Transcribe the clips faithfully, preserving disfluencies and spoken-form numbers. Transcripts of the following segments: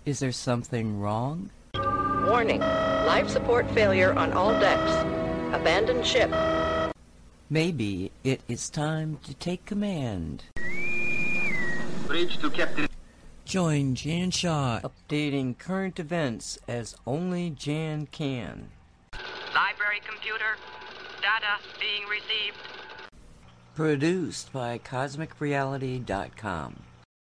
Is there something wrong? Warning. Life support failure on all decks. Abandon ship. Maybe it is time to take command. Bridge to Captain. Join Jan Shaw, updating current events as only Jan can. Library computer. Data being received. Produced by Cosmic Reality dot com.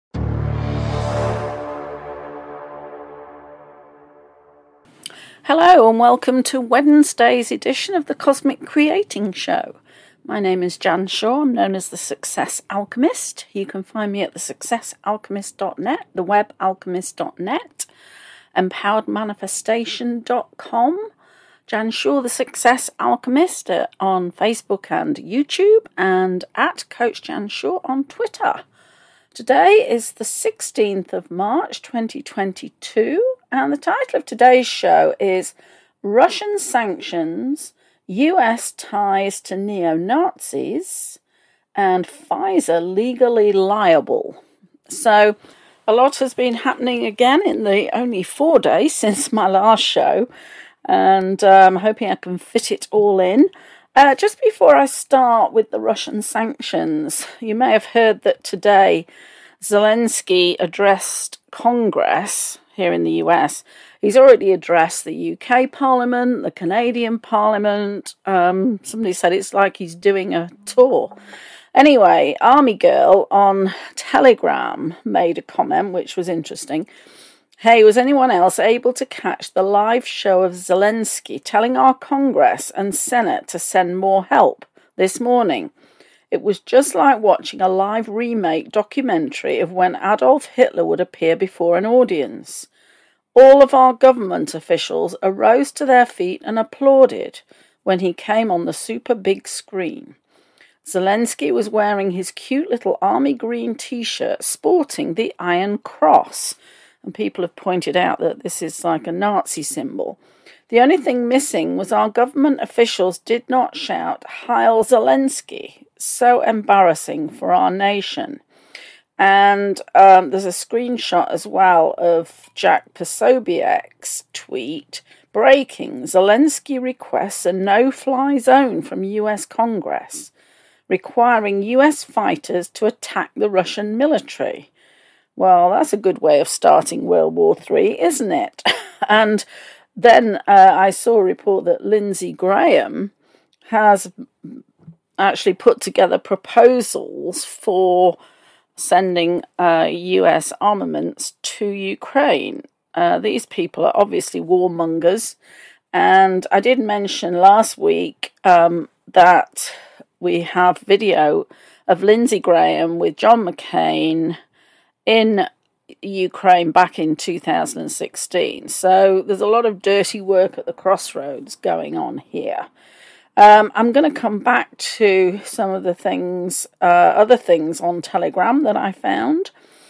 Hello and welcome to Wednesday's edition of the Cosmic Creating Show. My name is Jan Shaw. I'm known as the Success Alchemist. You can find me at the success alchemist dot net, the web alchemist dot net, empowered manifestation dot com, Jan Shaw the Success Alchemist on Facebook and YouTube, and at Coach Jan Shaw on Twitter. Today is the sixteenth of March twenty twenty-two, and the title of today's show is Russian Sanctions, U S Ties to Neo-Nazis, and Pfizer Legally Liable. So, a lot has been happening again in the only four days since my last show, and I'm um, hoping I can fit it all in. Uh, just before I start with the Russian sanctions, you may have heard that today Zelensky addressed Congress here in the U S. He's already addressed the U K Parliament, the Canadian Parliament. Um, somebody said it's like he's doing a tour. Anyway, Army Girl on Telegram made a comment which was interesting. Hey, was anyone else able to catch the live show of Zelensky telling our Congress and Senate to send more help this morning? It was just like watching a live remake documentary of when Adolf Hitler would appear before an audience. All of our government officials arose to their feet and applauded when he came on the super big screen. Zelensky was wearing his cute little army green t-shirt sporting the Iron Cross. And people have pointed out that this is like a Nazi symbol. The only thing missing was our government officials did not shout, Heil Zelensky. So embarrassing for our nation. And um, there's a screenshot as well of Jack Posobiec's tweet, breaking, Zelensky requests a no-fly zone from U S Congress, requiring U S fighters to attack the Russian military. Well, that's a good way of starting World War Three, isn't it? And then uh, I saw a report that Lindsey Graham has actually put together proposals for sending uh, U S armaments to Ukraine. Uh, these people are obviously warmongers. And I did mention last week um, that we have video of Lindsey Graham with John McCain in Ukraine back in two thousand sixteen. So there's a lot of dirty work at the crossroads going on here. Um, I'm going to come back to some of the things, uh, other things on Telegram that I found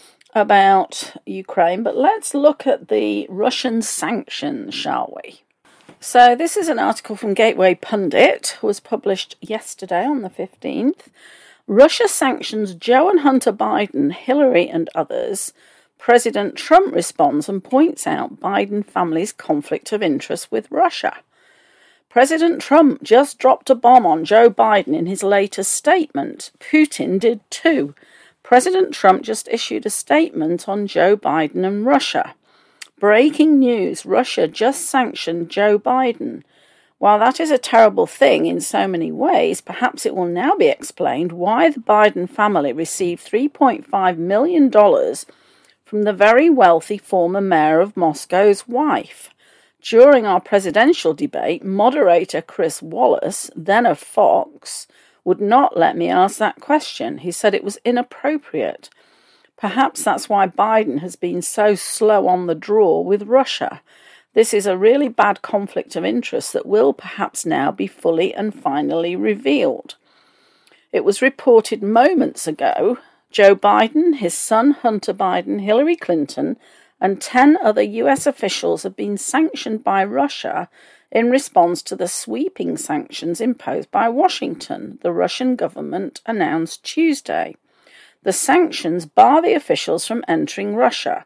about Ukraine, but let's look at the Russian sanctions, shall we? So this is an article from Gateway Pundit, was published yesterday on the fifteenth. Russia sanctions Joe and Hunter Biden, Hillary and others. President Trump responds and points out Biden family's conflict of interest with Russia. President Trump just dropped a bomb on Joe Biden in his latest statement. Putin did too. President Trump just issued a statement on Joe Biden and Russia. Breaking news, Russia just sanctioned Joe Biden. While that is a terrible thing in so many ways, perhaps it will now be explained why the Biden family received three point five million dollars from the very wealthy former mayor of Moscow's wife. During our presidential debate, moderator Chris Wallace, then of Fox, would not let me ask that question. He said it was inappropriate. Perhaps that's why Biden has been so slow on the draw with Russia. This is a really bad conflict of interest that will perhaps now be fully and finally revealed. It was reported moments ago Joe Biden, his son Hunter Biden, Hillary Clinton, and ten other U S officials have been sanctioned by Russia in response to the sweeping sanctions imposed by Washington, the Russian government announced Tuesday. The sanctions bar the officials from entering Russia.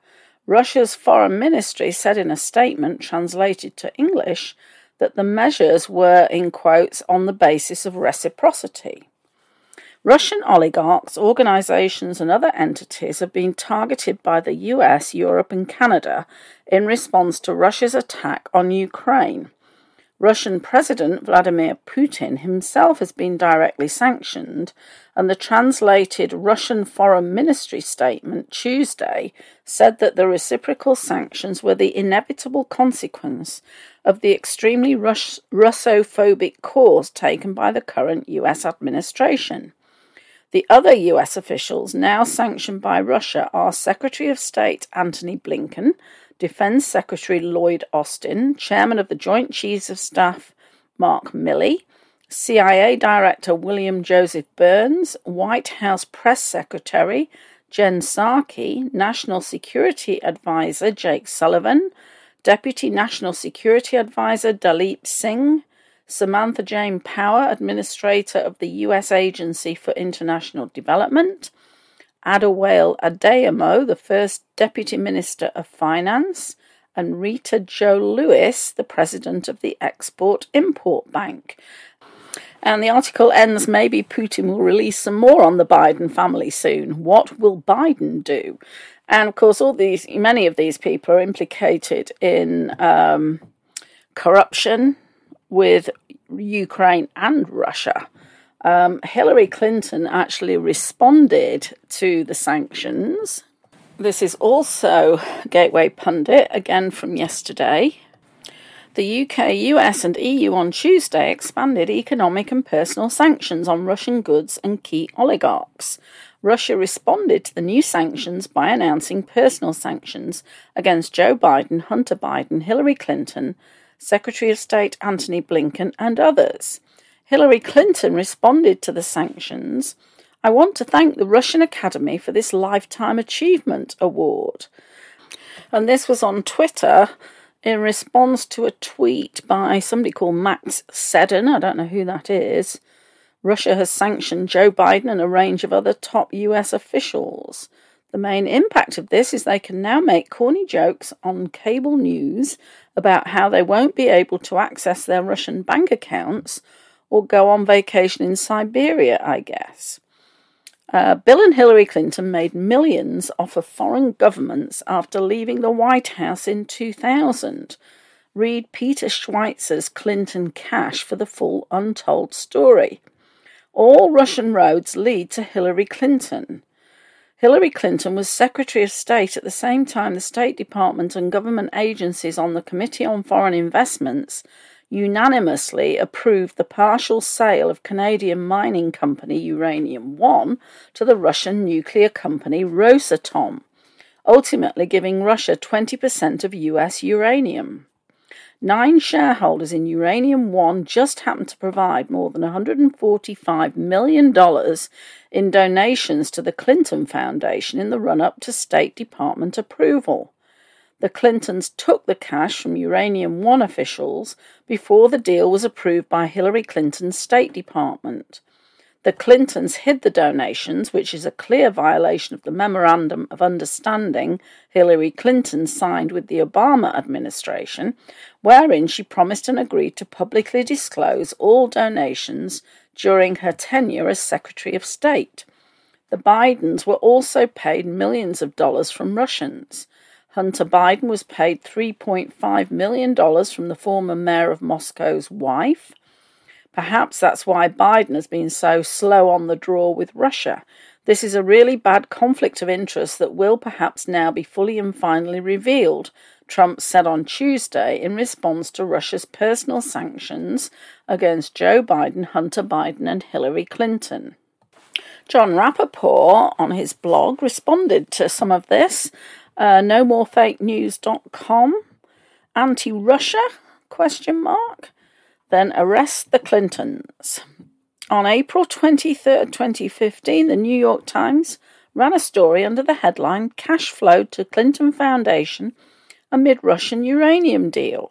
Russia's foreign ministry said in a statement translated to English that the measures were, in quotes, on the basis of reciprocity. Russian oligarchs, organisations and other entities have been targeted by the U S, Europe and Canada in response to Russia's attack on Ukraine. Russian President Vladimir Putin himself has been directly sanctioned, and the translated Russian Foreign Ministry statement Tuesday said that the reciprocal sanctions were the inevitable consequence of the extremely Rus- Russophobic course taken by the current U S administration. The other U S officials now sanctioned by Russia are Secretary of State Antony Blinken, Defense Secretary Lloyd Austin, Chairman of the Joint Chiefs of Staff Mark Milley, C I A Director William Joseph Burns, White House Press Secretary Jen Psaki, National Security Advisor Jake Sullivan, Deputy National Security Advisor Dalip Singh, Samantha Jane Power, Administrator of the U S Agency for International Development, Adewale Adeyemo, the first Deputy Minister of Finance, and Rita Jo Lewis, the President of the Export-Import Bank. And the article ends, maybe Putin will release some more on the Biden family soon. What will Biden do? And of course, all these, many of these people are implicated in um, corruption with Ukraine and Russia. Um, Hillary Clinton actually responded to the sanctions. This is also Gateway Pundit, again from yesterday. The U K, U S and E U on Tuesday expanded economic and personal sanctions on Russian goods and key oligarchs. Russia responded to the new sanctions by announcing personal sanctions against Joe Biden, Hunter Biden, Hillary Clinton, Secretary of State Antony Blinken and others. Hillary Clinton responded to the sanctions. I want to thank the Russian Academy for this Lifetime Achievement Award. And this was on Twitter in response to a tweet by somebody called Max Seddon. I don't know who that is. Russia has sanctioned Joe Biden and a range of other top U S officials. The main impact of this is they can now make corny jokes on cable news about how they won't be able to access their Russian bank accounts or go on vacation in Siberia, I guess. Uh, Bill and Hillary Clinton made millions off of foreign governments after leaving the White House in two thousand. Read Peter Schweizer's Clinton Cash for the full untold story. All Russian roads lead to Hillary Clinton. Hillary Clinton was Secretary of State at the same time the State Department and government agencies on the Committee on Foreign Investments unanimously approved the partial sale of Canadian mining company Uranium One to the Russian nuclear company Rosatom, ultimately giving Russia twenty percent of U S uranium. Nine shareholders in Uranium One just happened to provide more than one hundred forty-five million dollars in donations to the Clinton Foundation in the run-up to State Department approval. The Clintons took the cash from Uranium One officials before the deal was approved by Hillary Clinton's State Department. The Clintons hid the donations, which is a clear violation of the Memorandum of Understanding Hillary Clinton signed with the Obama administration, wherein she promised and agreed to publicly disclose all donations during her tenure as Secretary of State. The Bidens were also paid millions of dollars from Russians. Hunter Biden was paid three point five million dollars from the former mayor of Moscow's wife. Perhaps that's why Biden has been so slow on the draw with Russia. This is a really bad conflict of interest that will perhaps now be fully and finally revealed, Trump said on Tuesday in response to Russia's personal sanctions against Joe Biden, Hunter Biden and Hillary Clinton. John Rappaport on his blog responded to some of this. Uh, no more fake news dot com. Anti-Russia? Question mark. Then arrest the Clintons. On April twenty-third, twenty fifteen, the New York Times ran a story under the headline Cash Flowed to Clinton Foundation Amid Russian Uranium Deal.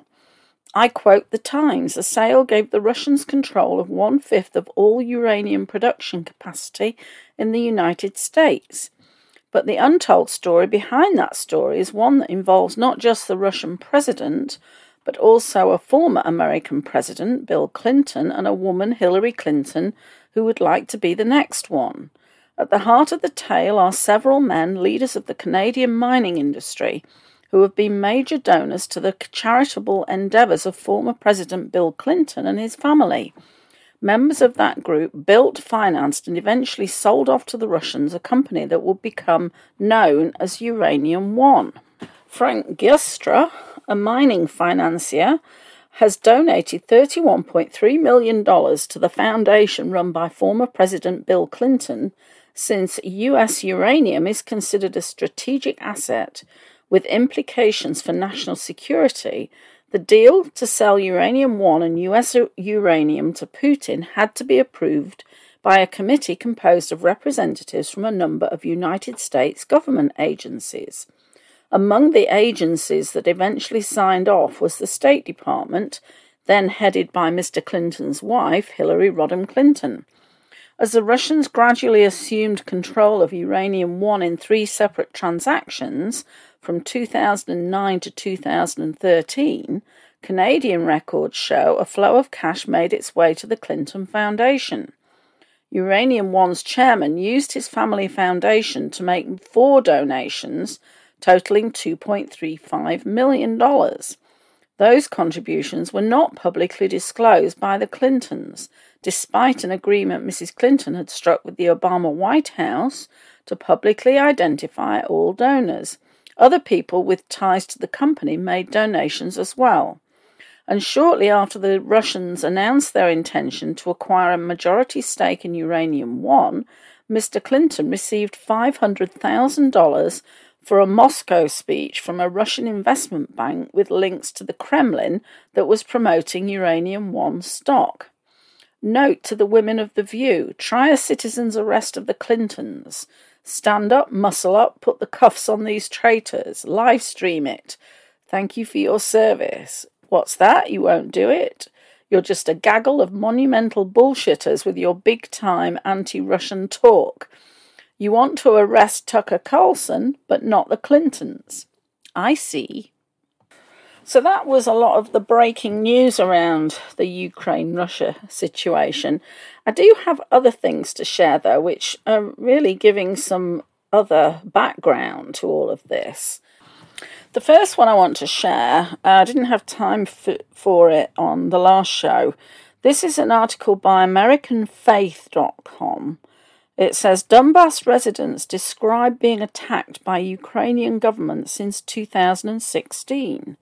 I quote the Times, the sale gave the Russians control of one-fifth of all uranium production capacity in the United States. But the untold story behind that story is one that involves not just the Russian president, but also a former American president, Bill Clinton, and a woman, Hillary Clinton, who would like to be the next one. At the heart of the tale are several men, leaders of the Canadian mining industry, who have been major donors to the charitable endeavours of former President Bill Clinton and his family. Members of that group built, financed, and eventually sold off to the Russians a company that would become known as Uranium One. Frank Giustra, a mining financier, has donated thirty-one point three million dollars to the foundation run by former President Bill Clinton, since U S uranium is considered a strategic asset with implications for national security. The deal to sell Uranium One and U S uranium to Putin had to be approved by a committee composed of representatives from a number of United States government agencies. Among the agencies that eventually signed off was the State Department, then headed by Mister Clinton's wife, Hillary Rodham Clinton. As the Russians gradually assumed control of Uranium One in three separate transactions, from two thousand nine to two thousand thirteen, Canadian records show a flow of cash made its way to the Clinton Foundation. Uranium One's chairman used his family foundation to make four donations, totaling two point three five million dollars. Those contributions were not publicly disclosed by the Clintons, despite an agreement Missus Clinton had struck with the Obama White House to publicly identify all donors. Other people with ties to the company made donations as well. And shortly after the Russians announced their intention to acquire a majority stake in Uranium One, Mister Clinton received five hundred thousand dollars for a Moscow speech from a Russian investment bank with links to the Kremlin that was promoting Uranium One stock. Note to the women of The View, try a citizen's arrest of the Clintons. Stand up, muscle up, put the cuffs on these traitors, live stream it. Thank you for your service. What's that? You won't do it? You're just a gaggle of monumental bullshitters with your big-time anti-Russian talk. You want to arrest Tucker Carlson, but not the Clintons. I see. So that was a lot of the breaking news around the Ukraine-Russia situation. I do have other things to share, though, which are really giving some other background to all of this. The first one I want to share, uh, I didn't have time for, for it on the last show. This is an article by American Faith dot com. It says, Donbass residents describe being attacked by Ukrainian government since two thousand sixteen.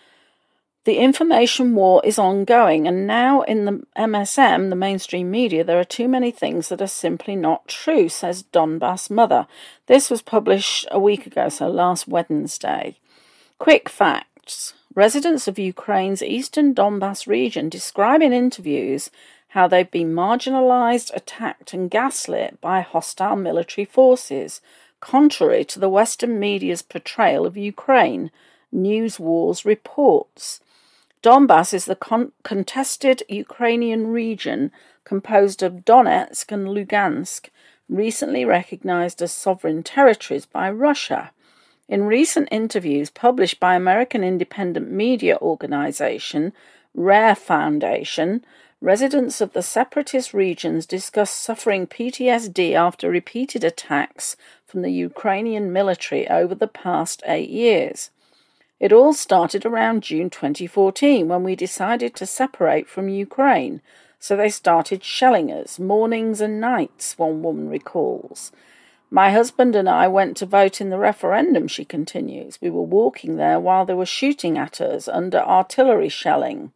The information war is ongoing, and now in the M S M, the mainstream media, there are too many things that are simply not true, says Donbass Mother. This was published a week ago, so last Wednesday. Quick facts. Residents of Ukraine's eastern Donbass region describe in interviews how they've been marginalized, attacked and gaslit by hostile military forces, contrary to the Western media's portrayal of Ukraine, News Wars reports. Donbass is the con- contested Ukrainian region composed of Donetsk and Lugansk, recently recognized as sovereign territories by Russia. In recent interviews published by American independent media organization Rare Foundation, residents of the separatist regions discuss suffering P T S D after repeated attacks from the Ukrainian military over the past eight years. It all started around June twenty fourteen when we decided to separate from Ukraine, so they started shelling us, mornings and nights, one woman recalls. My husband and I went to vote in the referendum, she continues. We were walking there while they were shooting at us under artillery shelling.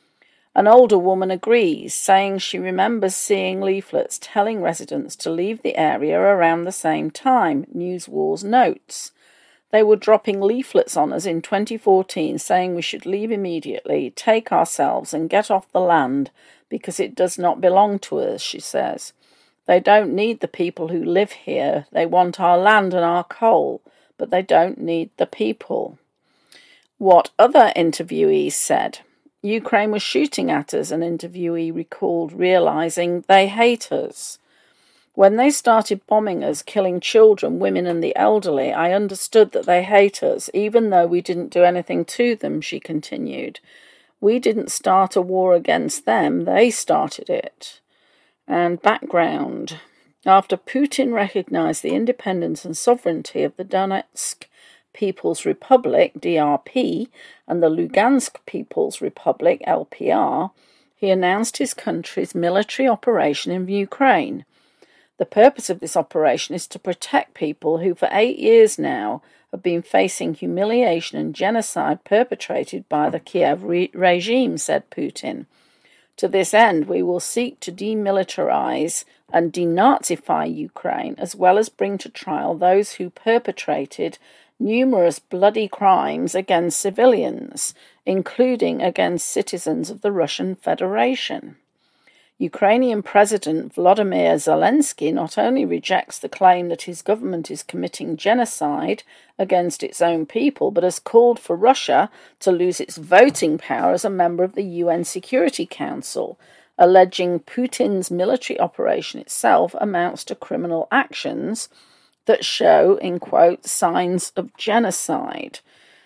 An older woman agrees, saying she remembers seeing leaflets telling residents to leave the area around the same time, News Wars notes. They were dropping leaflets on us in twenty fourteen saying we should leave immediately, take ourselves and get off the land because it does not belong to us, she says. They don't need the people who live here. They want our land and our coal, but they don't need the people. What other interviewees said? Ukraine was shooting at us, an interviewee recalled, realizing they hate us. When they started bombing us, killing children, women and the elderly, I understood that they hate us, even though we didn't do anything to them, she continued. We didn't start a war against them, they started it. And background. After Putin recognized the independence and sovereignty of the Donetsk People's Republic, D R P, and the Lugansk People's Republic, L P R, he announced his country's military operation in Ukraine. The purpose of this operation is to protect people who for eight years now have been facing humiliation and genocide perpetrated by the Kiev re- regime, said Putin. To this end, we will seek to demilitarize and denazify Ukraine, as well as bring to trial those who perpetrated numerous bloody crimes against civilians, including against citizens of the Russian Federation. Ukrainian President Volodymyr Zelensky not only rejects the claim that his government is committing genocide against its own people, but has called for Russia to lose its voting power as a member of the U N Security Council, alleging Putin's military operation itself amounts to criminal actions that show, in quote, signs of genocide.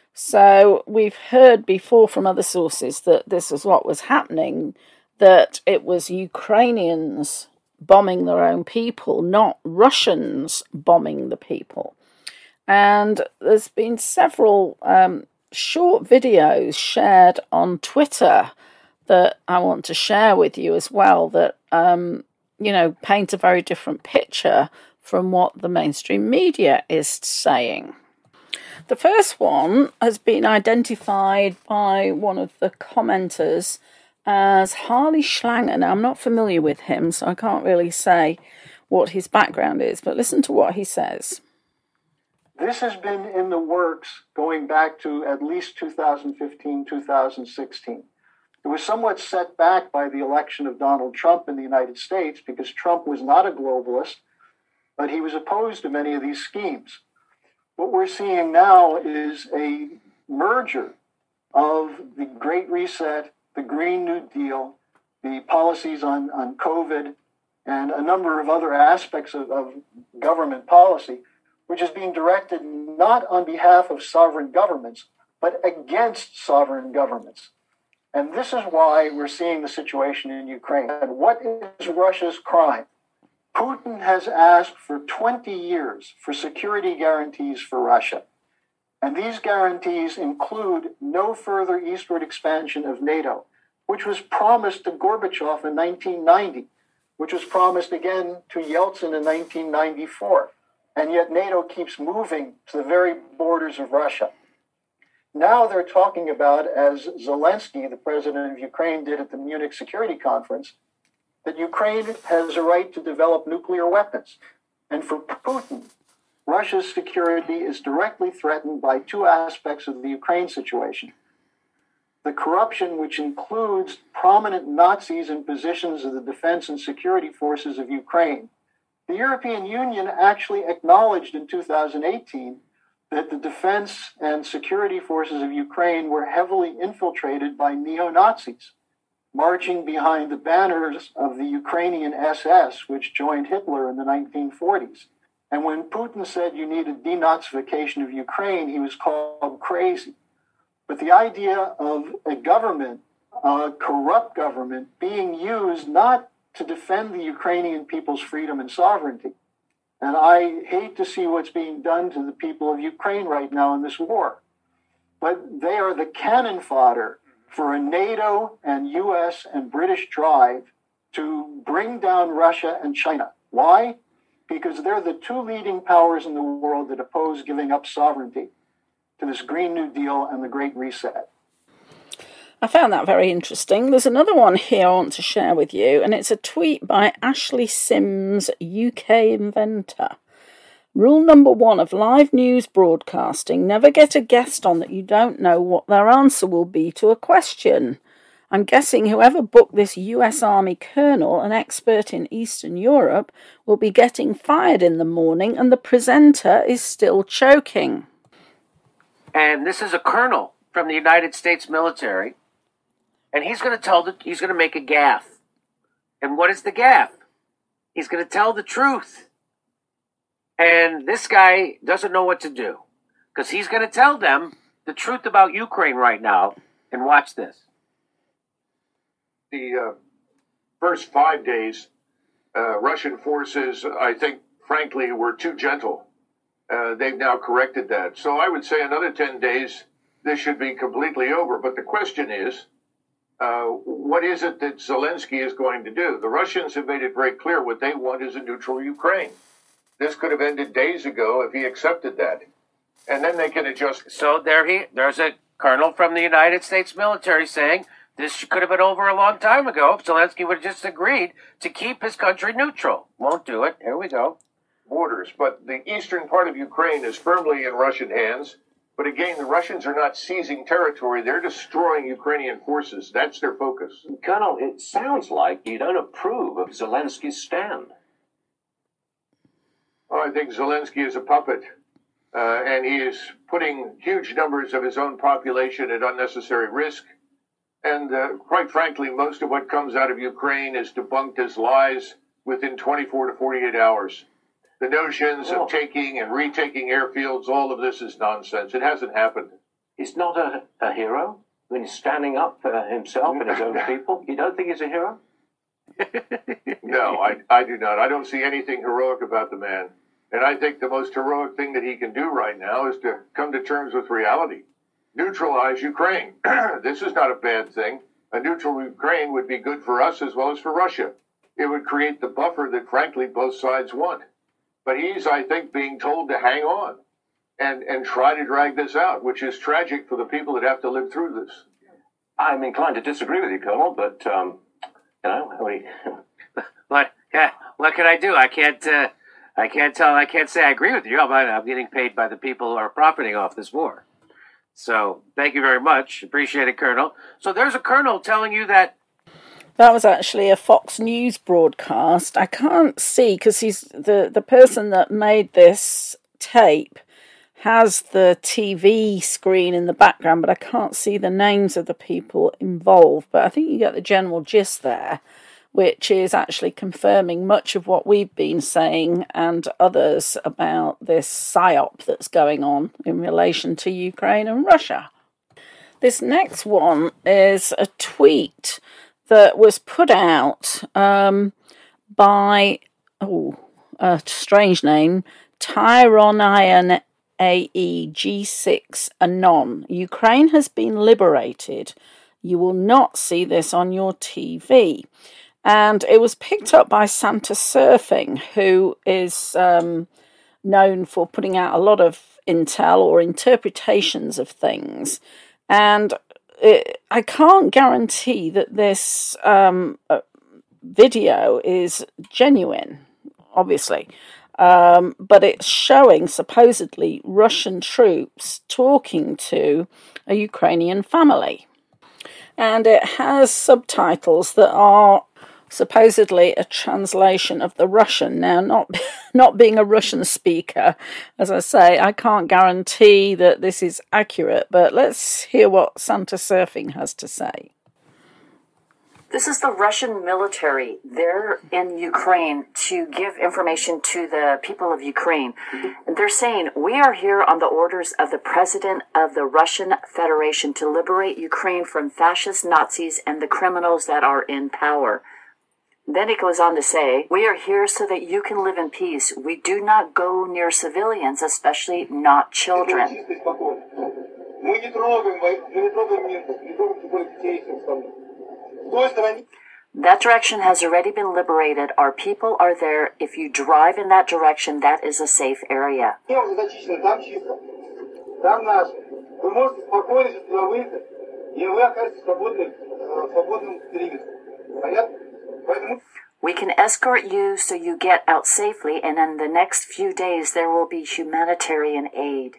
So we've heard before from other sources that this is what was happening, that it was Ukrainians bombing their own people, not Russians bombing the people. And there's been several um, short videos shared on Twitter that I want to share with you as well that, um, you know, paint a very different picture from what the mainstream media is saying. The first one has been identified by one of the commenters as Harley Schlanger. Now, I'm not familiar with him, so I can't really say what his background is, but listen to what he says. This has been in the works going back to at least two thousand fifteen, two thousand sixteen. It was somewhat set back by the election of Donald Trump in the United States because Trump was not a globalist, but he was opposed to many of these schemes. What we're seeing now is a merger of the Great Reset, the Green New Deal, the policies on, on COVID, and a number of other aspects of, of government policy, which is being directed not on behalf of sovereign governments, but against sovereign governments. And this is why we're seeing the situation in Ukraine. And what is Russia's crime? Putin has asked for twenty years for security guarantees for Russia. And these guarantees include no further eastward expansion of NATO, which was promised to Gorbachev in nineteen ninety, which was promised again to Yeltsin in nineteen ninety-four. And yet NATO keeps moving to the very borders of Russia. Now they're talking about, as Zelensky, the president of Ukraine, did at the Munich Security Conference, that Ukraine has a right to develop nuclear weapons. And for Putin, Russia's security is directly threatened by two aspects of the Ukraine situation. The corruption, which includes prominent Nazis in positions of the defense and security forces of Ukraine. The European Union actually acknowledged in two thousand eighteen that the defense and security forces of Ukraine were heavily infiltrated by neo-Nazis, marching behind the banners of the Ukrainian S S, which joined Hitler in the nineteen forties. And when Putin said you needed denazification of Ukraine, he was called crazy. But the idea of a government, a corrupt government, being used not to defend the Ukrainian people's freedom and sovereignty. And I hate to see what's being done to the people of Ukraine right now in this war. But they are the cannon fodder for a NATO and U S and British drive to bring down Russia and China. Why? Because they're the two leading powers in the world that oppose giving up sovereignty to this Green New Deal and the Great Reset. I found that very interesting. There's another one here I want to share with you, and it's a tweet by Ashley Sims, U K inventor. Rule number one of live news broadcasting: never get a guest on that you don't know what their answer will be to a question. I'm guessing whoever booked this U S Army colonel, an expert in Eastern Europe, will be getting fired in the morning, and the presenter is still choking. And this is a colonel from the United States military, and he's going to tell the, he's going to make a gaffe. And what is the gaffe? He's going to tell the truth. And this guy doesn't know what to do because he's going to tell them the truth about Ukraine right now. And watch this. The uh, first five days, uh, Russian forces, I think, frankly, were too gentle. Uh, they've now corrected that. So I would say another ten days, this should be completely over. But the question is, uh, what is it that Zelensky is going to do? The Russians have made it very clear what they want is a neutral Ukraine. This could have ended days ago if he accepted that. And then they can adjust. So there he, there's a colonel from the United States military saying this could have been over a long time ago if Zelensky would have just agreed to keep his country neutral. Won't do it. Here we go. Borders, but the eastern part of Ukraine is firmly in Russian hands. But again, the Russians are not seizing territory. They're destroying Ukrainian forces. That's their focus. Colonel, it sounds like you don't approve of Zelensky's stand. Well, I think Zelensky is a puppet. Uh, and he is putting huge numbers of his own population at unnecessary risk. And uh, quite frankly, most of what comes out of Ukraine is debunked as lies within twenty-four to forty-eight hours. The notions oh. of taking and retaking airfields, all of this is nonsense. It hasn't happened. He's not a, a hero? I mean, he's standing up for himself and his own people. You don't think he's a hero? No, I, I do not. I don't see anything heroic about the man. And I think the most heroic thing that he can do right now is to come to terms with reality. Neutralize Ukraine. This is not a bad thing. A neutral Ukraine would be good for us as well as for Russia. It would create the buffer that, frankly, both sides want. But he's, I think, being told to hang on and, and try to drag this out, which is tragic for the people that have to live through this. I'm inclined to disagree with you, Colonel, but, um, you know, we... what, yeah, what can I do? I can't... Uh... I can't tell. I can't say I agree with you. I'm, I'm getting paid by the people who are profiting off this war. So thank you very much. Appreciate it, Colonel. So there's a colonel telling you that. That was actually a Fox News broadcast. I can't see because he's the, the person that made this tape has the T V screen in the background, but I can't see the names of the people involved. But I think you get the general gist there, which is actually confirming much of what we've been saying and others about this psyop that's going on in relation to Ukraine and Russia. This next one is a tweet that was put out um, by, oh, a strange name, Tyronian A E G six Anon. Ukraine has been liberated. You will not see this on your T V. And it was picked up by Santa Surfing, who is um, known for putting out a lot of intel or interpretations of things. And it, I can't guarantee that this um, uh, video is genuine, obviously. Um, but it's showing supposedly Russian troops talking to a Ukrainian family. And it has subtitles that are supposedly a translation of the Russian. Now, not not being a Russian speaker, as I say, I can't guarantee that this is accurate, but let's hear what Santa Surfing has to say. This is the Russian military. They're in Ukraine to give information to the people of Ukraine. They're saying, we are here on the orders of the President of the Russian Federation to liberate Ukraine from fascist Nazis and the criminals that are in power. Then it goes on to say, we are here so that you can live in peace. We do not go near civilians, especially not children. That direction has already been liberated. Our people are there. If you drive in that direction, that is a safe area. We can escort you so you get out safely, and in the next few days there will be humanitarian aid.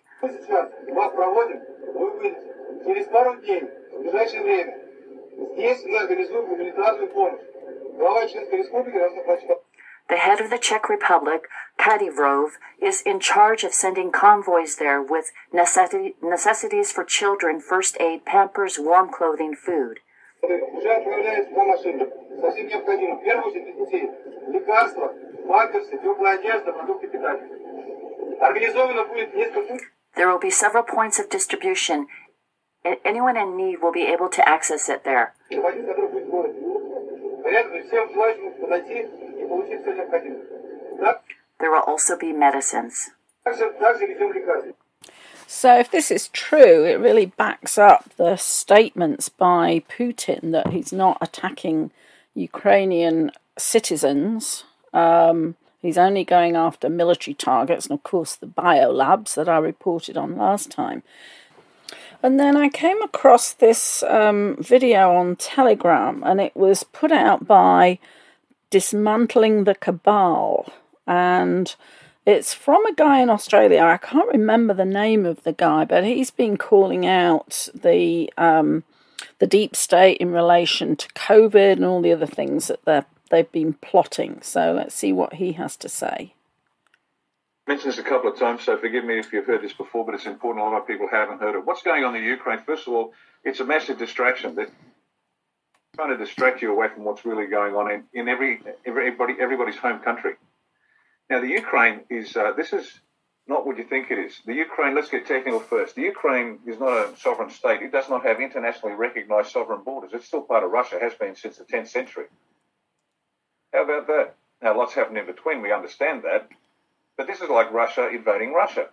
The head of the Czech Republic, Kadivrov, is in charge of sending convoys there with necessity, necessities for children, first aid, pampers, warm clothing, food. Уже отправляется на машину. Совсем необходимо. В первую очередь для детей. Лекарства, памперсы, теплая одежда, продукты питания. Организовано будет несколько пунктов. There will be several points of distribution. A- Anyone in need will be able to access it there. Один, который будет в городе. Порядок всем желающим подойти и получить все необходимое. Так? There will also be medicines. Также, также везем лекарства. So if this is true, it really backs up the statements by Putin that he's not attacking Ukrainian citizens. Um, he's only going after military targets and, of course, the biolabs that I reported on last time. And then I came across this um, video on Telegram, and it was put out by Dismantling the Cabal. And it's from a guy in Australia. I can't remember the name of the guy, but he's been calling out the um, the deep state in relation to COVID and all the other things that they're, they've been plotting. So let's see what he has to say. I mentioned this a couple of times, so forgive me if you've heard this before, but it's important. A lot of people haven't heard it. What's going on in Ukraine? First of all, it's a massive distraction. They're trying to distract you away from what's really going on in, in every everybody everybody's home country. Now, the Ukraine is, uh, this is not what you think it is. The Ukraine, let's get technical first. The Ukraine is not a sovereign state. It does not have internationally recognized sovereign borders. It's still part of Russia, has been since the tenth century. How about that? Now, lots happened in between. We understand that. But this is like Russia invading Russia.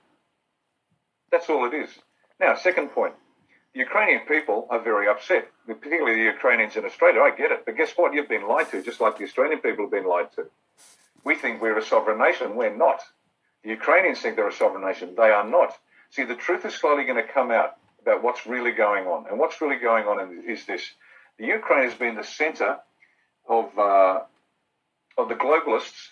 That's all it is. Now, second point. The Ukrainian people are very upset, particularly the Ukrainians in Australia. I get it. But guess what? You've been lied to, just like the Australian people have been lied to. We think we're a sovereign nation. We're not. The Ukrainians think they're a sovereign nation. They are not. See, the truth is slowly going to come out about what's really going on. And what's really going on is this. The Ukraine has been the center of, uh, of the globalists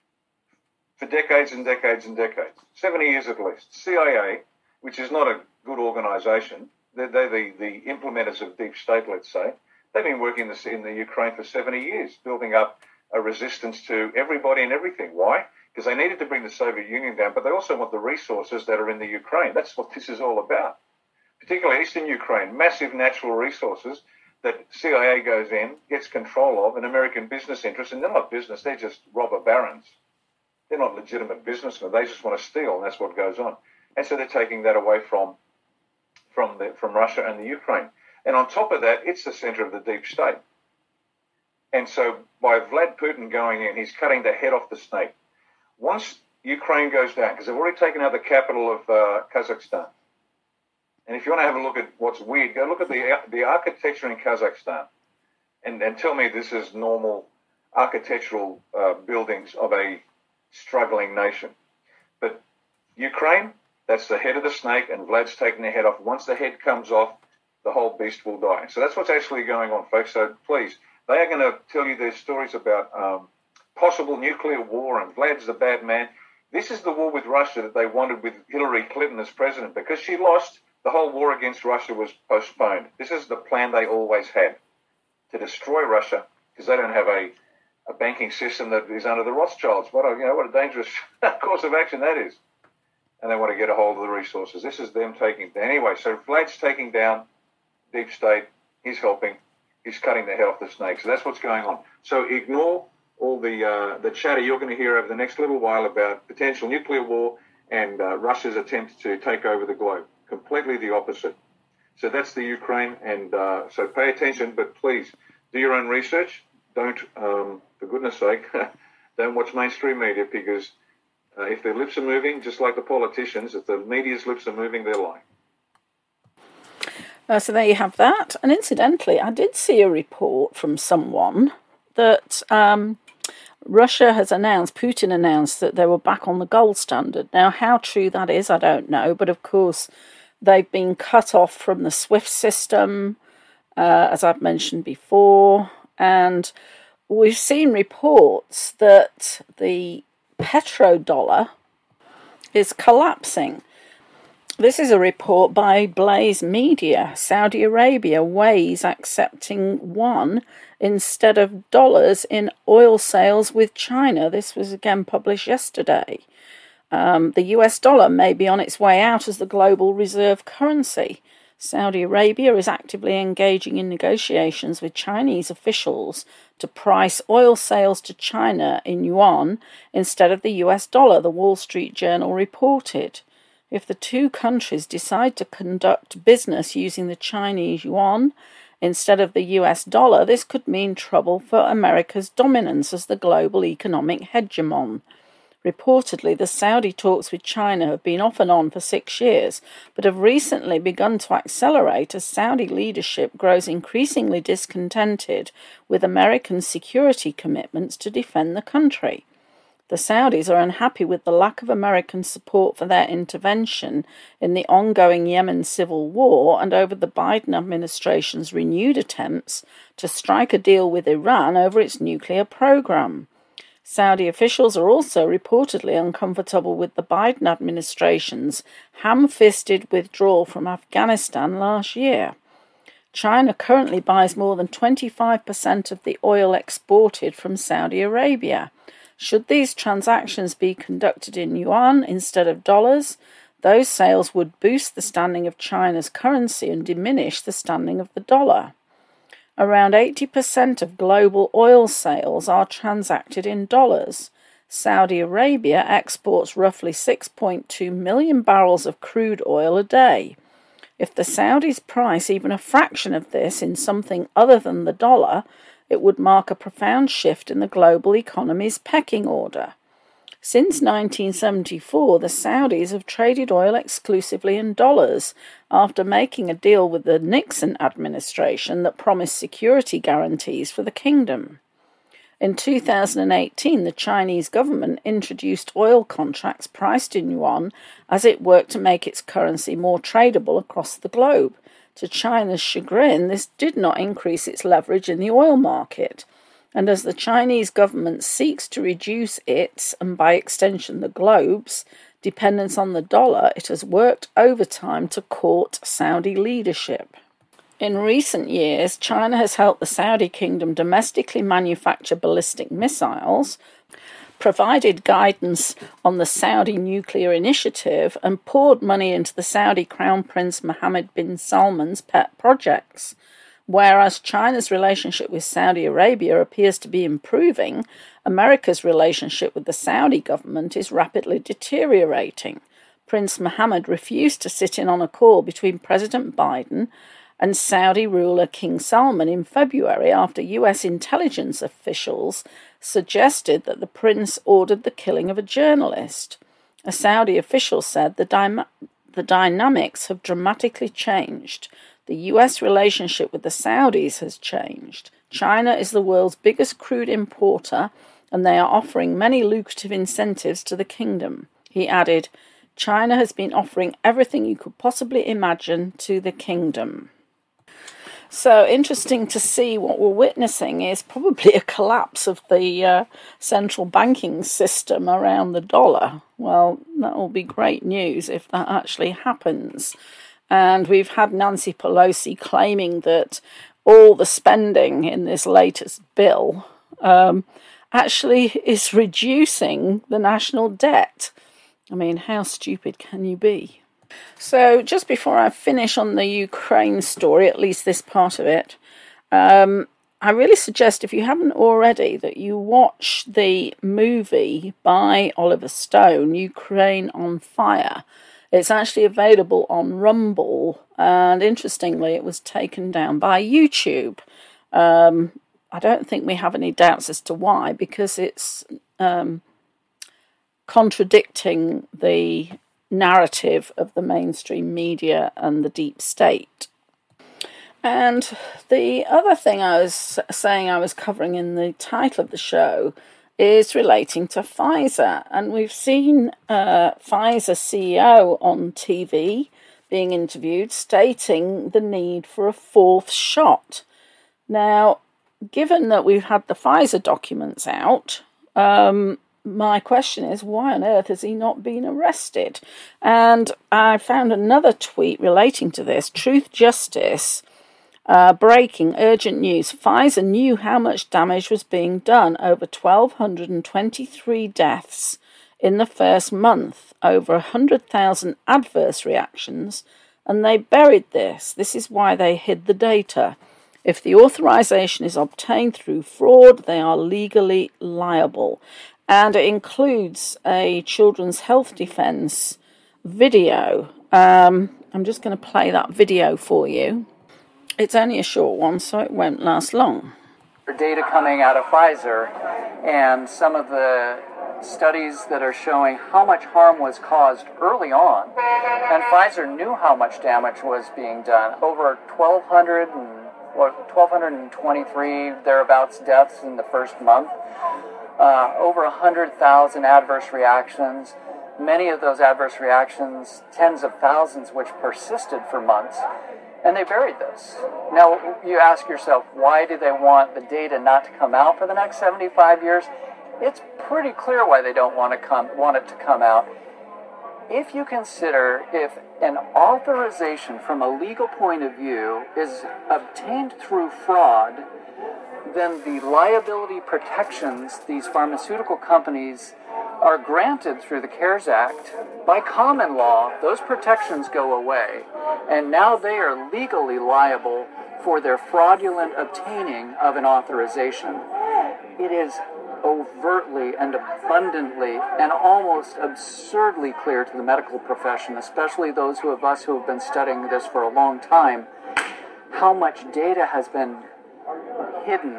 for decades and decades and decades. seventy years at least. C I A, which is not a good organization, they're, they're the, the implementers of deep state, let's say. They've been working this in the Ukraine for seventy years, building up a resistance to everybody and everything. Why? Because they needed to bring the Soviet Union down, but they also want the resources that are in the Ukraine. That's what this is all about. Particularly Eastern Ukraine, massive natural resources that C I A goes in, gets control of, and American business interests, and they're not business, they're just robber barons. They're not legitimate businessmen. They just want to steal, and that's what goes on. And so they're taking that away from, from, the, from Russia and the Ukraine. And on top of that, it's the center of the deep state. And so by Vlad Putin going in, he's cutting the head off the snake. Once Ukraine goes down, because they've already taken out the capital of uh, Kazakhstan. And if you want to have a look at what's weird, go look at the the architecture in Kazakhstan and, and tell me this is normal architectural uh, buildings of a struggling nation. But Ukraine, that's the head of the snake, and Vlad's taking the head off. Once the head comes off, the whole beast will die. So that's what's actually going on, folks. So please, they are going to tell you their stories about um, possible nuclear war, and Vlad's the bad man. This is the war with Russia that they wanted with Hillary Clinton as president. Because she lost, the whole war against Russia was postponed. This is the plan they always had, to destroy Russia, because they don't have a, a banking system that is under the Rothschilds. What a, you know, what a dangerous course of action that is. And they want to get a hold of the resources. This is them taking... Anyway, so Vlad's taking down deep state. He's helping. He's cutting the head off the snake. So that's what's going on. So ignore all the uh, the chatter you're going to hear over the next little while about potential nuclear war and uh, Russia's attempt to take over the globe. Completely the opposite. So that's the Ukraine. And uh, so pay attention, but please do your own research. Don't, um, for goodness sake, don't watch mainstream media, because uh, if their lips are moving, just like the politicians, if the media's lips are moving, they're lying. Uh, so there you have that. And incidentally, I did see a report from someone that um, Russia has announced, Putin announced that they were back on the gold standard. Now, how true that is, I don't know. But of course, they've been cut off from the SWIFT system, uh, as I've mentioned before. And we've seen reports that the petrodollar is collapsing. This is a report by Blaze Media. Saudi Arabia weighs accepting one instead of dollars in oil sales with China. This was again published yesterday. Um, the U S dollar may be on its way out as the global reserve currency. Saudi Arabia is actively engaging in negotiations with Chinese officials to price oil sales to China in yuan instead of the U S dollar, the Wall Street Journal reported. If the two countries decide to conduct business using the Chinese yuan instead of the U S dollar, this could mean trouble for America's dominance as the global economic hegemon. Reportedly, the Saudi talks with China have been off and on for six years, but have recently begun to accelerate as Saudi leadership grows increasingly discontented with American security commitments to defend the country. The Saudis are unhappy with the lack of American support for their intervention in the ongoing Yemen civil war and over the Biden administration's renewed attempts to strike a deal with Iran over its nuclear program. Saudi officials are also reportedly uncomfortable with the Biden administration's ham-fisted withdrawal from Afghanistan last year. China currently buys more than twenty-five percent of the oil exported from Saudi Arabia. Should these transactions be conducted in yuan instead of dollars, those sales would boost the standing of China's currency and diminish the standing of the dollar. Around eighty percent of global oil sales are transacted in dollars. Saudi Arabia exports roughly six point two million barrels of crude oil a day. If the Saudis price even a fraction of this in something other than the dollar, it would mark a profound shift in the global economy's pecking order. Since nineteen seventy-four, the Saudis have traded oil exclusively in dollars after making a deal with the Nixon administration that promised security guarantees for the kingdom. In two thousand eighteen, the Chinese government introduced oil contracts priced in yuan as it worked to make its currency more tradable across the globe. To China's chagrin, this did not increase its leverage in the oil market. And as the Chinese government seeks to reduce its, and by extension the globe's, dependence on the dollar, it has worked overtime to court Saudi leadership. In recent years, China has helped the Saudi kingdom domestically manufacture ballistic missiles, provided guidance on the Saudi nuclear initiative, and poured money into the Saudi Crown Prince Mohammed bin Salman's pet projects. Whereas China's relationship with Saudi Arabia appears to be improving, America's relationship with the Saudi government is rapidly deteriorating. Prince Mohammed refused to sit in on a call between President Biden and Saudi ruler King Salman in February after U S intelligence officials suggested that the prince ordered the killing of a journalist. A Saudi official said the, dy- the dynamics have dramatically changed. The U S relationship with the Saudis has changed. China is the world's biggest crude importer, and they are offering many lucrative incentives to the kingdom. He added, China has been offering everything you could possibly imagine to the kingdom. So interesting to see what we're witnessing is probably a collapse of the uh, central banking system around the dollar. Well, that will be great news if that actually happens. And we've had Nancy Pelosi claiming that all the spending in this latest bill um, actually is reducing the national debt. I mean, how stupid can you be? So just before I finish on the Ukraine story, at least this part of it, um, I really suggest, if you haven't already, that you watch the movie by Oliver Stone, Ukraine on Fire. It's actually available on Rumble, and interestingly, it was taken down by YouTube. Um, I don't think we have any doubts as to why, because it's um, contradicting the narrative of the mainstream media and the deep state. And the other thing I was saying I was covering in the title of the show is relating to Pfizer. And we've seen uh, Pfizer C E O on T V being interviewed stating the need for a fourth shot. Now, given that we've had the Pfizer documents out, um, my question is, why on earth has he not been arrested? And I found another tweet relating to this. Truth Justice, uh, breaking urgent news. Pfizer knew how much damage was being done. Over one thousand two hundred twenty-three deaths in the first month. Over one hundred thousand adverse reactions. and they buried this. This is why they hid the data. If the authorization is obtained through fraud, they are legally liable. And it includes a Children's Health Defence video. Um, I'm just going to play that video for you. It's only a short one, so it won't last long. Data coming out of Pfizer and some of the studies that are showing how much harm was caused early on. And Pfizer knew how much damage was being done. Over twelve hundred and or one thousand two hundred twenty-three thereabouts deaths in the first month. Uh, over one hundred thousand adverse reactions. Many of those adverse reactions, tens of thousands, which persisted for months. And they buried this. Now, you ask yourself, why do they want the data not to come out for the next seventy-five years? It's pretty clear why they don't want to come, want it to come out. If you consider if an authorization from a legal point of view is obtained through fraud, then the liability protections these pharmaceutical companies are granted through the CARES Act, by common law, those protections go away. And now they are legally liable for their fraudulent obtaining of an authorization. It is overtly and abundantly and almost absurdly clear to the medical profession, especially those of us who have been studying this for a long time, how much data has been hidden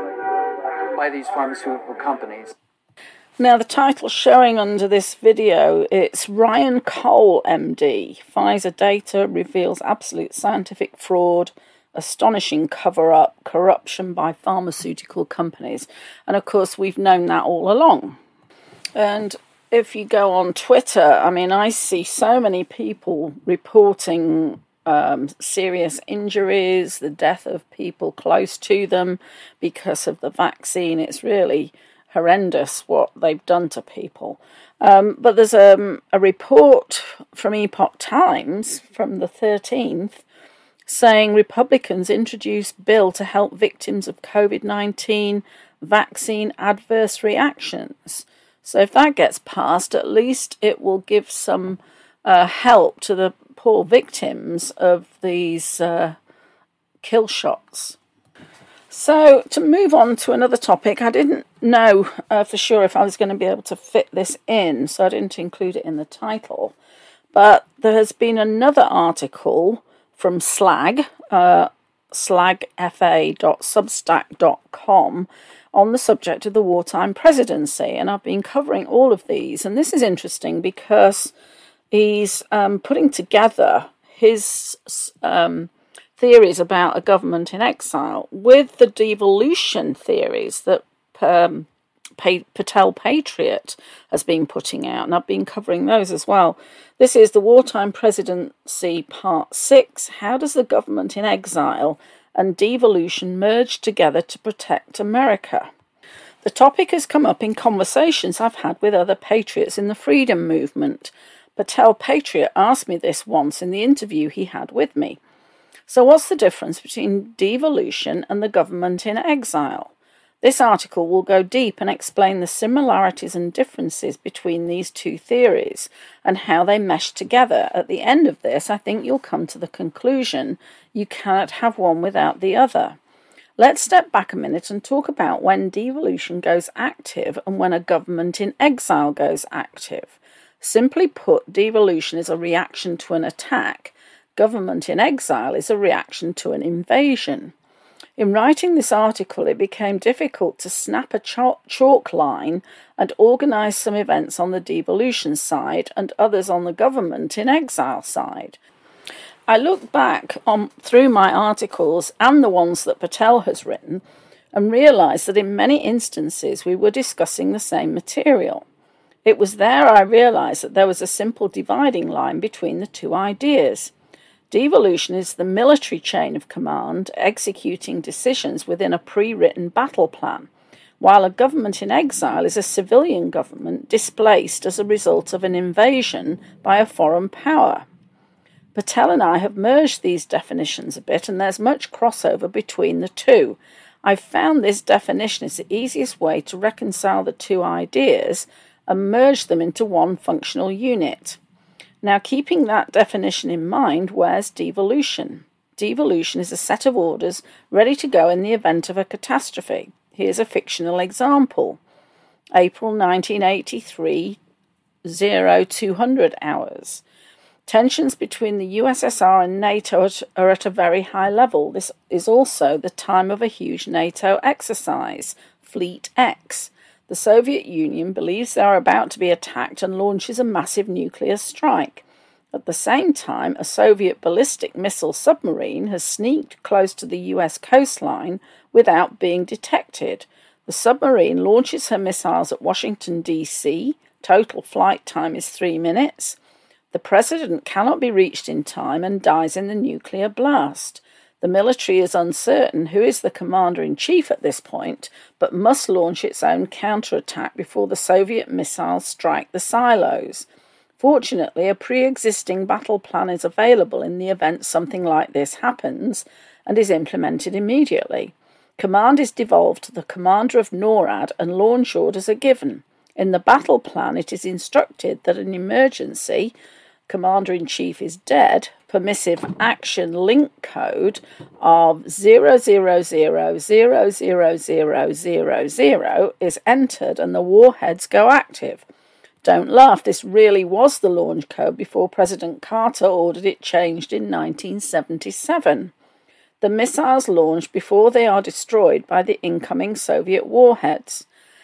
by these pharmaceutical companies. Now, the title showing under this video, it's Ryan Cole, M D. Pfizer data reveals absolute scientific fraud, astonishing cover-up, corruption by pharmaceutical companies. And, of course, we've known that all along. And if you go on Twitter, I mean, I see so many people reporting um, serious injuries, the death of people close to them because of the vaccine. It's really horrendous what they've done to people. Um, but there's um, a report from Epoch Times from the thirteenth saying Republicans introduce bill to help victims of COVID nineteen vaccine adverse reactions. So if that gets passed, at least it will give some uh, help to the poor victims of these uh, kill shots. So, to move on to another topic, I didn't know uh, for sure if I was going to be able to fit this in, so I didn't include it in the title. But there has been another article from Slag, uh, slag f a dot substack dot com, on the subject of the wartime presidency, and I've been covering all of these. And this is interesting because he's um, putting together his Um, theories about a government in exile with the devolution theories that um, Patel Patriot has been putting out, and I've been covering those as well. This is the Wartime Presidency Part six. How does the government in exile and devolution merge together to protect America? The topic has come up in conversations I've had with other patriots in the freedom movement. Patel Patriot asked me this once in the interview he had with me. So what's the difference between devolution and the government in exile? This article will go deep and explain the similarities and differences between these two theories and how they mesh together. At the end of this, I think you'll come to the conclusion you cannot have one without the other. Let's step back a minute and talk about when devolution goes active and when a government in exile goes active. Simply put, devolution is a reaction to an attack. Government in exile is a reaction to an invasion. In writing this article, it became difficult to snap a chalk line and organise some events on the devolution side and others on the government in exile side. I look back on through my articles and the ones that Patel has written and realised that in many instances we were discussing the same material. It was there I realised that there was a simple dividing line between the two ideas. Devolution is the military chain of command executing decisions within a pre-written battle plan, while a government in exile is a civilian government displaced as a result of an invasion by a foreign power. Patel and I have merged these definitions a bit, and there's much crossover between the two. I've found this definition is the easiest way to reconcile the two ideas and merge them into one functional unit. Now, keeping that definition in mind, where's devolution? Devolution is a set of orders ready to go in the event of a catastrophe. Here's a fictional example. April nineteen eighty-three, zero two hundred hours. Tensions between the U S S R and NATO are at a very high level. This is also the time of a huge NATO exercise, Fleet X. The Soviet Union believes they are about to be attacked and launches a massive nuclear strike. At the same time, a Soviet ballistic missile submarine has sneaked close to the U S coastline without being detected. The submarine launches her missiles at Washington, D C. Total flight time is three minutes. The president cannot be reached in time and dies in the nuclear blast. The military is uncertain who is the commander-in-chief at this point, but must launch its own counterattack before the Soviet missiles strike the silos. Fortunately, a pre-existing battle plan is available in the event something like this happens and is implemented immediately. Command is devolved to the commander of NORAD and launch orders are given. In the battle plan, it is instructed that an emergency, Commander-in-Chief is dead, permissive action link code of zero zero zero zero zero zero zero zero is entered and the warheads go active. Don't laugh, this really was the launch code before President Carter ordered it changed in nineteen seventy-seven. The missiles launch before they are destroyed by the incoming Soviet warheads.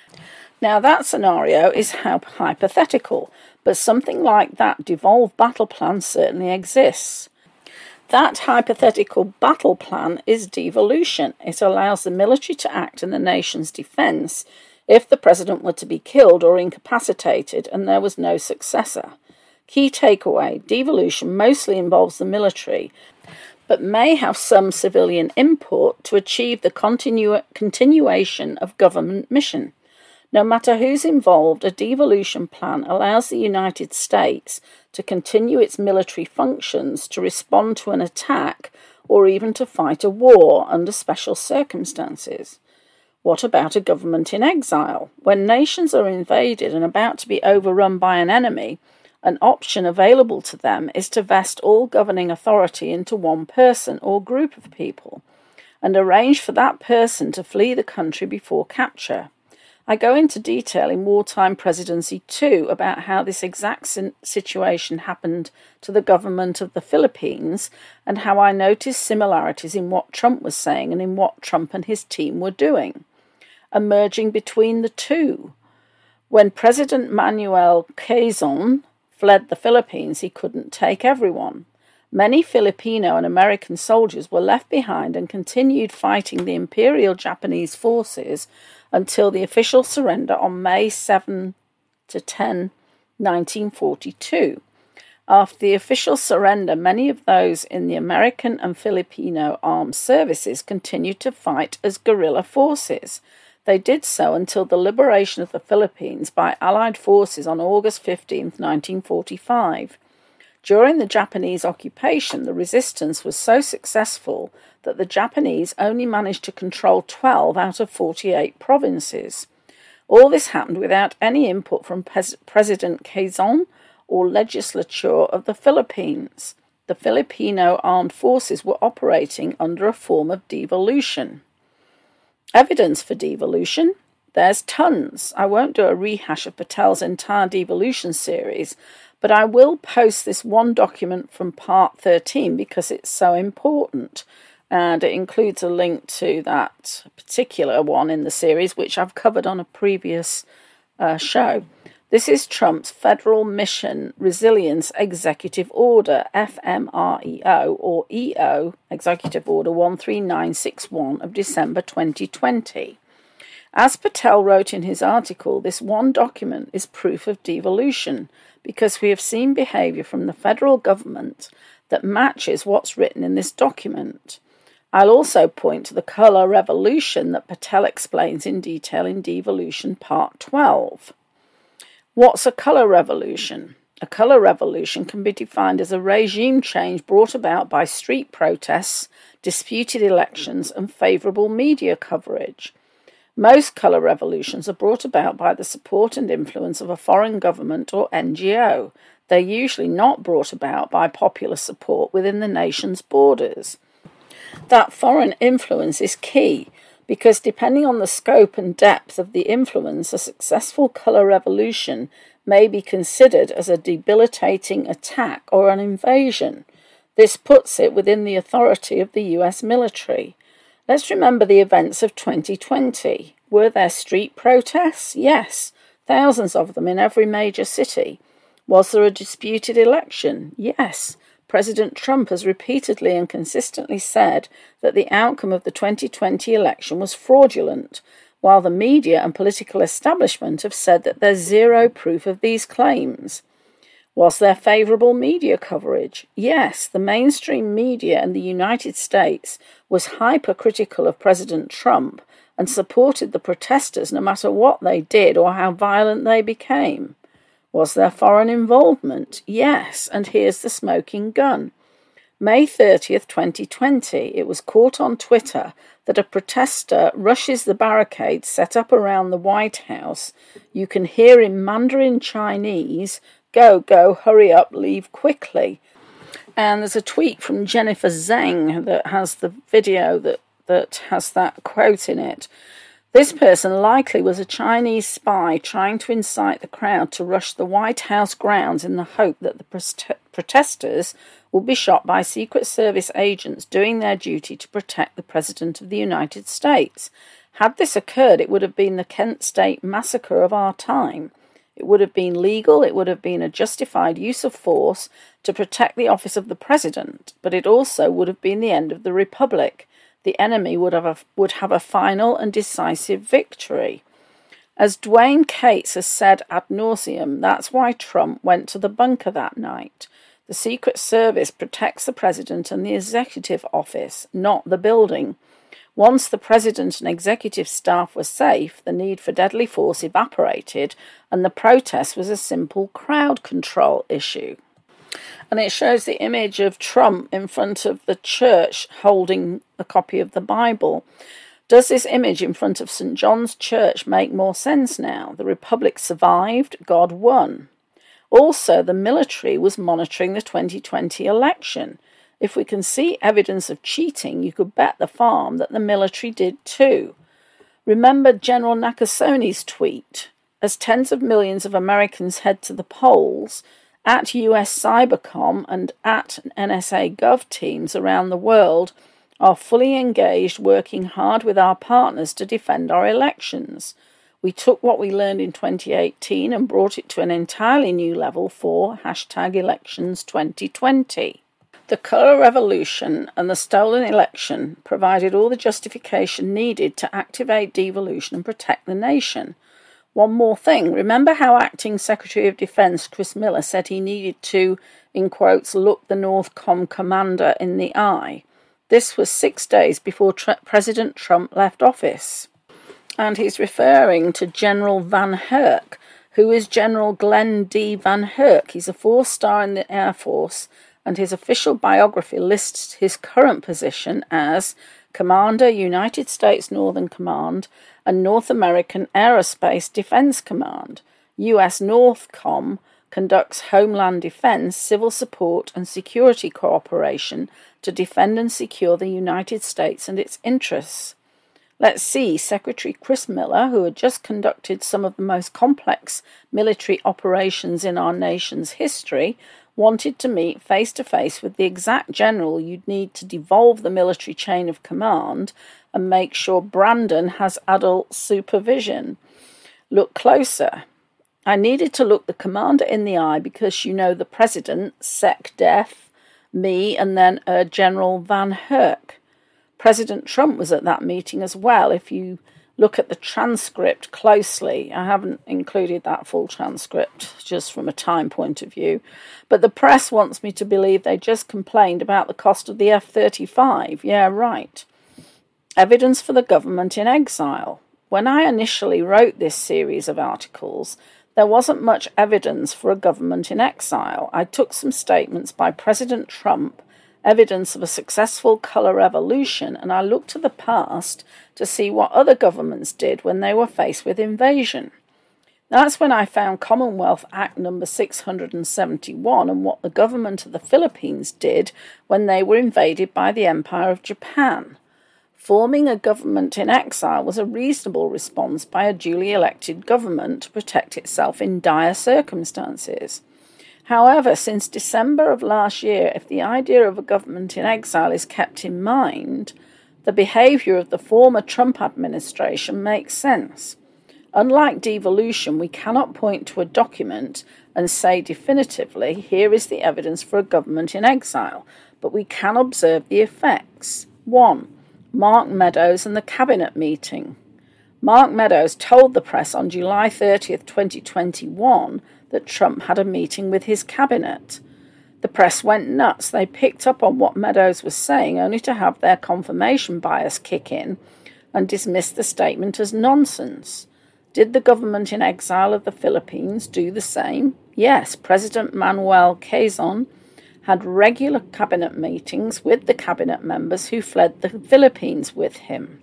Now that scenario is hypothetical, but something like that devolved battle plan certainly exists. That hypothetical battle plan is devolution. It allows the military to act in the nation's defence if the president were to be killed or incapacitated and there was no successor. Key takeaway, devolution mostly involves the military, but may have some civilian input to achieve the continu- continuation of government mission. No matter who's involved, a devolution plan allows the United States to continue its military functions, to respond to an attack, or even to fight a war under special circumstances. What about a government in exile? When nations are invaded and about to be overrun by an enemy, an option available to them is to vest all governing authority into one person or group of people, and arrange for that person to flee the country before capture. I go into detail in Wartime Presidency two about how this exact situation happened to the government of the Philippines and how I noticed similarities in what Trump was saying and in what Trump and his team were doing. Emerging between the two. When President Manuel Quezon fled the Philippines, he couldn't take everyone. Many Filipino and American soldiers were left behind and continued fighting the Imperial Japanese forces until the official surrender on May seventh to tenth, nineteen forty-two. After the official surrender, many of those in the American and Filipino armed services continued to fight as guerrilla forces. They did so until the liberation of the Philippines by Allied forces on August fifteenth, nineteen forty-five. During the Japanese occupation, the resistance was so successful that the Japanese only managed to control twelve out of forty-eight provinces. All this happened without any input from Pres- President Quezon or legislature of the Philippines. The Filipino armed forces were operating under a form of devolution. Evidence for devolution? There's tons. I won't do a rehash of Patel's entire devolution series, but I will post this one document from part thirteen because it's so important. And it includes a link to that particular one in the series, which I've covered on a previous uh, show. This is Trump's Federal Mission Resilience Executive Order, F M R E O, or E O, Executive Order one three nine six one of December twenty twenty. As Patel wrote in his article, this one document is proof of devolution because we have seen behaviour from the federal government that matches what's written in this document. I'll also point to the colour revolution that Patel explains in detail in Devolution Part twelve. What's a colour revolution? A colour revolution can be defined as a regime change brought about by street protests, disputed elections, and favourable media coverage. Most colour revolutions are brought about by the support and influence of a foreign government or N G O. they're usually not brought about by popular support within the nation's borders. That foreign influence is key, because depending on the scope and depth of the influence, a successful colour revolution may be considered as a debilitating attack or an invasion. This puts it within the authority of the U S military. Let's remember the events of twenty twenty. Were there street protests? Yes, thousands of them in every major city. Was there a disputed election? Yes. President Trump has repeatedly and consistently said that the outcome of the twenty twenty election was fraudulent, while the media and political establishment have said that there's zero proof of these claims. Was there favourable media coverage? Yes, the mainstream media in the United States was hypercritical of President Trump and supported the protesters no matter what they did or how violent they became. Was there foreign involvement? Yes, and here's the smoking gun. May thirtieth, twenty twenty, it was caught on Twitter that a protester rushes the barricades set up around the White House. You can hear in Mandarin Chinese, "Go, go, hurry up, leave quickly." And there's a tweet from Jennifer Zhang that has the video that, that has that quote in it. This person likely was a Chinese spy trying to incite the crowd to rush the White House grounds in the hope that the prote- protesters would be shot by Secret Service agents doing their duty to protect the President of the United States. Had this occurred, it would have been the Kent State massacre of our time. It would have been legal, it would have been a justified use of force to protect the office of the President, but it also would have been the end of the Republic. The enemy would have a, would have a final and decisive victory. As Dwayne Cates has said ad nauseum, that's why Trump went to the bunker that night. The Secret Service protects the President and the Executive Office, not the building. Once the President and executive staff were safe, the need for deadly force evaporated, and the protest was a simple crowd control issue. And it shows the image of Trump in front of the church holding a copy of the Bible. Does this image in front of Saint John's Church make more sense now? The Republic survived, God won. Also, the military was monitoring the twenty twenty election. If we can see evidence of cheating, you could bet the farm that the military did too. Remember General Nakasoni's tweet? As tens of millions of Americans head to the polls, at U S Cybercom and at N S A Gov teams around the world are fully engaged working hard with our partners to defend our elections. We took what we learned in twenty eighteen and brought it to an entirely new level for hashtag elections twenty twenty. The colour revolution and the stolen election provided all the justification needed to activate devolution and protect the nation. One more thing, remember how Acting Secretary of Defence Chris Miller said he needed to, in quotes, look the Northcom commander in the eye? This was six days before Tr- President Trump left office. And he's referring to General Van Herk, who is General Glenn D. Van Herk. He's a four-star in the Air Force, and his official biography lists his current position as Commander, United States Northern Command, and North American Aerospace Defense Command. U S Northcom conducts homeland defense, civil support, and security cooperation to defend and secure the United States and its interests. Let's see, Secretary Chris Miller, who had just conducted some of the most complex military operations in our nation's history, wanted to meet face-to-face with the exact general you'd need to devolve the military chain of command and make sure Brandon has adult supervision. Look closer. I needed to look the commander in the eye because, you know, the president, SecDef, me, and then uh, General Van Herk. President Trump was at that meeting as well. If you look at the transcript closely, I haven't included that full transcript just from a time point of view, but the press wants me to believe they just complained about the cost of the F thirty-five. Yeah, right. Evidence for the government in exile. When I initially wrote this series of articles, there wasn't much evidence for a government in exile. I took some statements by President Trump, evidence of a successful colour revolution, and I looked to the past to see what other governments did when they were faced with invasion. That's when I found Commonwealth Act number six hundred seventy-one and what the government of the Philippines did when they were invaded by the Empire of Japan. Forming a government in exile was a reasonable response by a duly elected government to protect itself in dire circumstances. However, since December of last year, if the idea of a government in exile is kept in mind, the behaviour of the former Trump administration makes sense. Unlike devolution, we cannot point to a document and say definitively, here is the evidence for a government in exile, but we can observe the effects. One, Mark Meadows and the Cabinet meeting. Mark Meadows told the press on July thirtieth, twenty twenty-one, that Trump had a meeting with his cabinet. The press went nuts. They picked up on what Meadows was saying only to have their confirmation bias kick in and dismiss the statement as nonsense. Did the government in exile of the Philippines do the same? Yes, President Manuel Quezon had regular cabinet meetings with the cabinet members who fled the Philippines with him.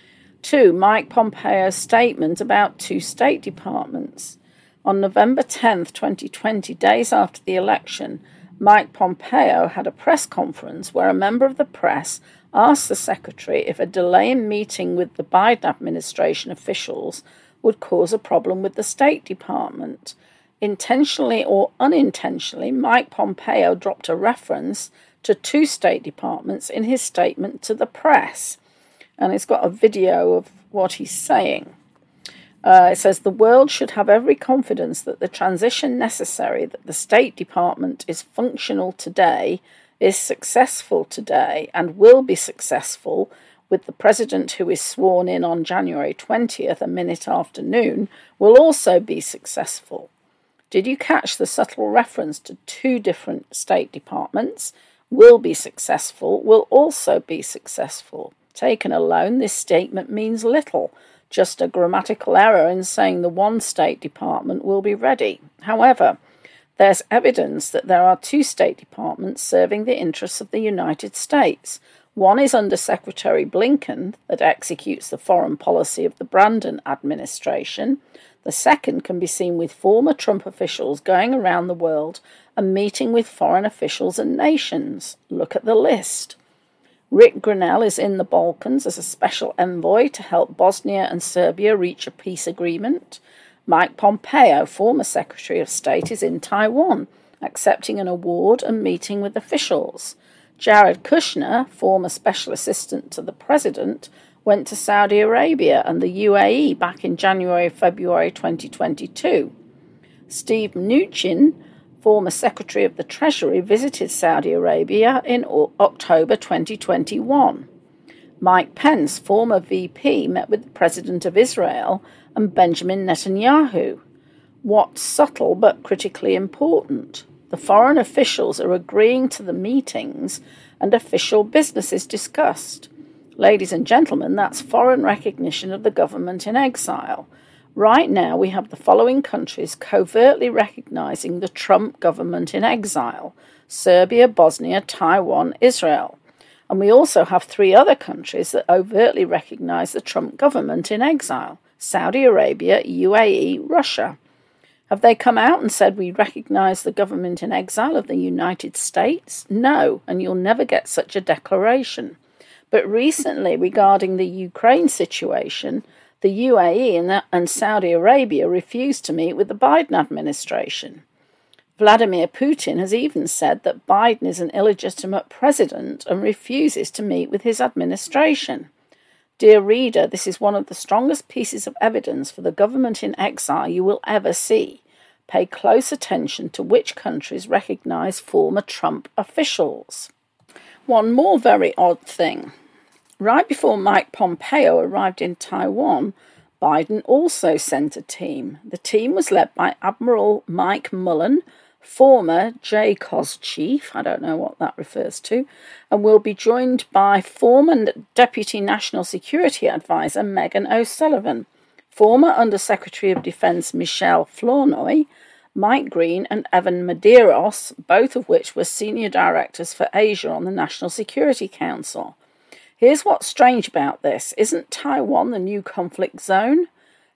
Two, Mike Pompeo's statement about two State Departments. On November tenth, twenty twenty, days after the election, Mike Pompeo had a press conference where a member of the press asked the secretary if a delay in meeting with the Biden administration officials would cause a problem with the State Department. Intentionally or unintentionally, Mike Pompeo dropped a reference to two State Departments in his statement to the press. And it's got a video of what he's saying. Uh, it says, the world should have every confidence that the transition necessary, that the State Department is functional today, is successful today, and will be successful with the president who is sworn in on January twentieth, a minute after noon, will also be successful. Did you catch the subtle reference to two different State Departments? Will be successful, will also be successful. Taken alone, this statement means little. Just a grammatical error in saying the one State Department will be ready. However, there's evidence that there are two State Departments serving the interests of the United States. One is Under Secretary Blinken, that executes the foreign policy of the Brandon administration. The second can be seen with former Trump officials going around the world and meeting with foreign officials and nations. Look at the list. Rick Grenell is in the Balkans as a special envoy to help Bosnia and Serbia reach a peace agreement. Mike Pompeo, former Secretary of State, is in Taiwan, accepting an award and meeting with officials. Jared Kushner, former Special Assistant to the President, went to Saudi Arabia and the U A E back in January-February twenty twenty-two. Steve Mnuchin, former Secretary of the Treasury, visited Saudi Arabia in October twenty twenty-one. Mike Pence, former V P, met with the President of Israel and Benjamin Netanyahu. What's subtle but critically important? The foreign officials are agreeing to the meetings and official business is discussed. Ladies and gentlemen, that's foreign recognition of the government in exile. Right now, we have the following countries covertly recognizing the Trump government in exile: Serbia, Bosnia, Taiwan, Israel. And we also have three other countries that overtly recognize the Trump government in exile: Saudi Arabia, U A E, Russia. Have they come out and said we recognize the government in exile of the United States? No, and you'll never get such a declaration. But recently, regarding the Ukraine situation, the U A E and, and Saudi Arabia refused to meet with the Biden administration. Vladimir Putin has even said that Biden is an illegitimate president and refuses to meet with his administration. Dear reader, this is one of the strongest pieces of evidence for the government in exile you will ever see. Pay close attention to which countries recognize former Trump officials. One more very odd thing. Right before Mike Pompeo arrived in Taiwan, Biden also sent a team. The team was led by Admiral Mike Mullen, former J COS chief, I don't know what that refers to, and will be joined by former Deputy National Security Advisor Megan O'Sullivan, former Undersecretary of Defense Michelle Flournoy, Mike Green and Evan Medeiros, both of which were senior directors for Asia on the National Security Council. Here's what's strange about this. Isn't Taiwan the new conflict zone?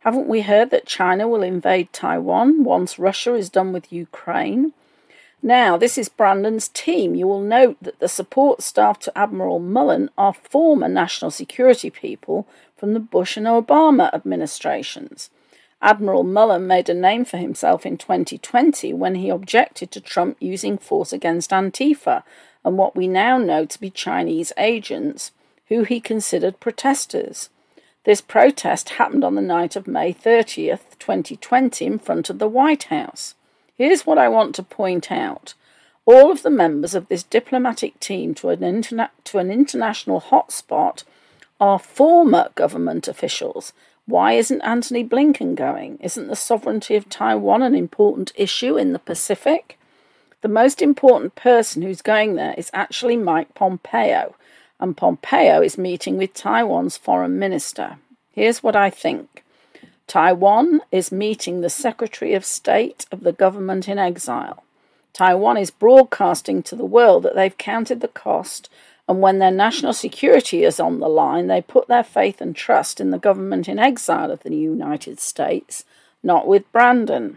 Haven't we heard that China will invade Taiwan once Russia is done with Ukraine? Now, this is Brandon's team. You will note that the support staff to Admiral Mullen are former national security people from the Bush and Obama administrations. Admiral Mullen made a name for himself in twenty twenty when he objected to Trump using force against Antifa and what we now know to be Chinese agents, who he considered protesters. This protest happened on the night of May thirtieth, twenty twenty, in front of the White House. Here's what I want to point out. All of the members of this diplomatic team to an, interna- to an international hotspot are former government officials. Why isn't Antony Blinken going? Isn't the sovereignty of Taiwan an important issue in the Pacific? The most important person who's going there is actually Mike Pompeo, and Pompeo is meeting with Taiwan's foreign minister. Here's what I think. Taiwan is meeting the Secretary of State of the government in exile. Taiwan is broadcasting to the world that they've counted the cost, and when their national security is on the line, they put their faith and trust in the government in exile of the United States, not with Brandon.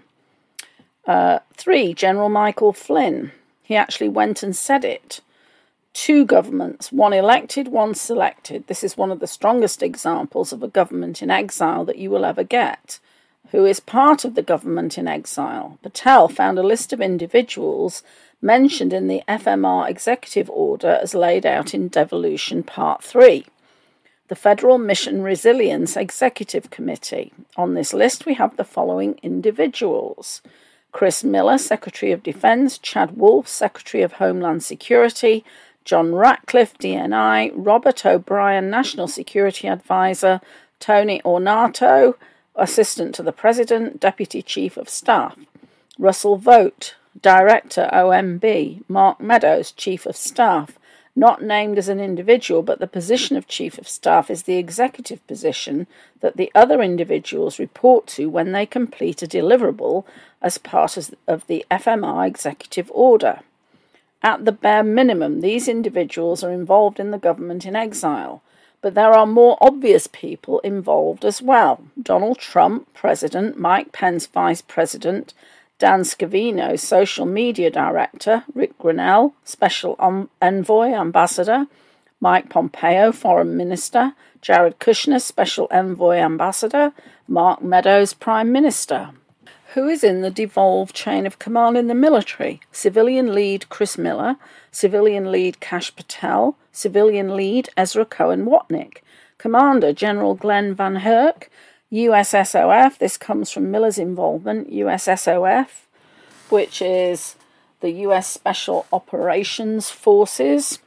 Uh, three, General Michael Flynn. He actually went and said it. Two governments, one elected, one selected. This is one of the strongest examples of a government in exile that you will ever get. Who is part of the government in exile? Patel found a list of individuals mentioned in the F M R executive order as laid out in Devolution Part three. The Federal Mission Resilience Executive Committee. On this list we have the following individuals. Chris Miller, Secretary of Defense, Chad Wolf, Secretary of Homeland Security, John Ratcliffe, D N I, Robert O'Brien, National Security Advisor, Tony Ornato, Assistant to the President, Deputy Chief of Staff, Russell Vogt, Director O M B, Mark Meadows, Chief of Staff, not named as an individual, but the position of Chief of Staff is the executive position that the other individuals report to when they complete a deliverable as part of the F M R executive order. At the bare minimum, these individuals are involved in the government in exile, but there are more obvious people involved as well. Donald Trump, President, Mike Pence, Vice President, Dan Scavino, Social Media Director, Rick Grinnell, Special Envoy, Ambassador, Mike Pompeo, Foreign Minister, Jared Kushner, Special Envoy, Ambassador, Mark Meadows, Prime Minister. Who is in the devolved chain of command in the military? Civilian Lead Chris Miller, Civilian Lead Kash Patel, Civilian Lead Ezra Cohen-Watnick, Commander General Glenn Van Herk, U S S O F, this comes from Miller's involvement, U S S O F, which is the U S Special Operations Forces,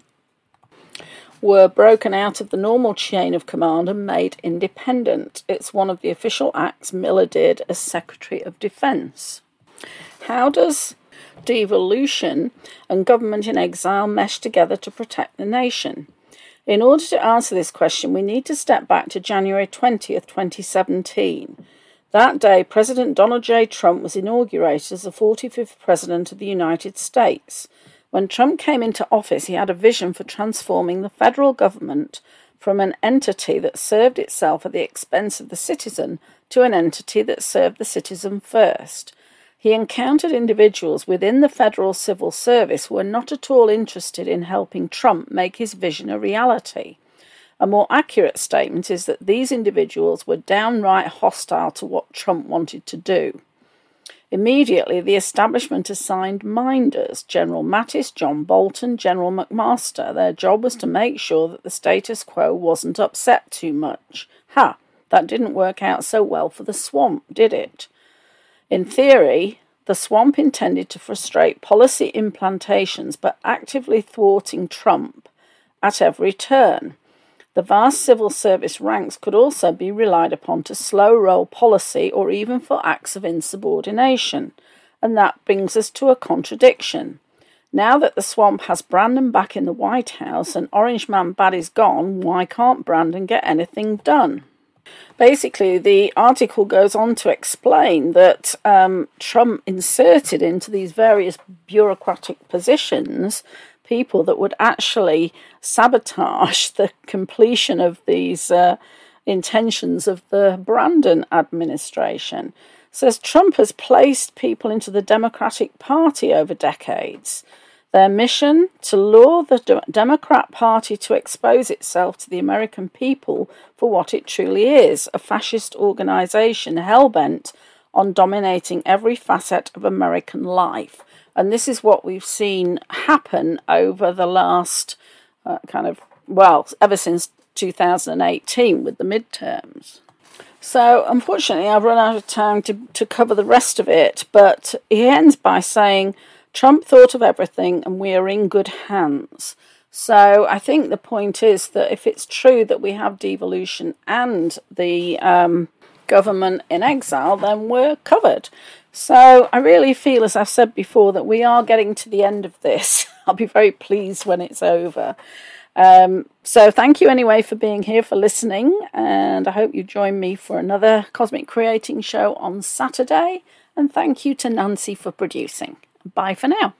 were broken out of the normal chain of command and made independent. It's one of the official acts Miller did as Secretary of Defense. How does devolution and government in exile mesh together to protect the nation? In order to answer this question, we need to step back to January twentieth, twenty seventeen. That day, President Donald J. Trump was inaugurated as the forty-fifth President of the United States. When Trump came into office, he had a vision for transforming the federal government from an entity that served itself at the expense of the citizen to an entity that served the citizen first. He encountered individuals within the federal civil service who were not at all interested in helping Trump make his vision a reality. A more accurate statement is that these individuals were downright hostile to what Trump wanted to do. Immediately, the establishment assigned minders, General Mattis, John Bolton, General McMaster. Their job was to make sure that the status quo wasn't upset too much. Ha! That didn't work out so well for the swamp, did it? In theory, the swamp intended to frustrate policy implantations by actively thwarting Trump at every turn. The vast civil service ranks could also be relied upon to slow-roll policy or even for acts of insubordination. And that brings us to a contradiction. Now that the swamp has Brandon back in the White House and Orange Man Bad is gone, why can't Brandon get anything done? Basically, the article goes on to explain that um, Trump inserted into these various bureaucratic positions people that would actually sabotage the completion of these uh, intentions of the Brandon administration. Says Trump has placed people into the Democratic Party over decades. Their mission, to lure the De- Democrat Party to expose itself to the American people for what it truly is, a fascist organization hell-bent on dominating every facet of American life. And this is what we've seen happen over the last uh, kind of, well, ever since two thousand eighteen with the midterms. So, unfortunately, I've run out of time to, to cover the rest of it, but he ends by saying, Trump thought of everything and we are in good hands. So I think the point is that if it's true that we have devolution and the um, government in exile, then we're covered. So I really feel, as I've said before, that we are getting to the end of this. I'll be very pleased when it's over. Um, so thank you anyway for being here, for listening, and I hope you join me for another Cosmic Creating show on Saturday. And thank you to Nancy for producing. Bye for now.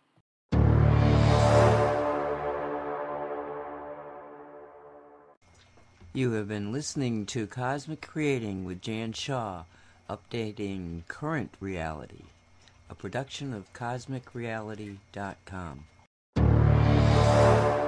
You have been listening to Cosmic Creating with Jan Shaw, updating current reality, a production of cosmic reality dot com.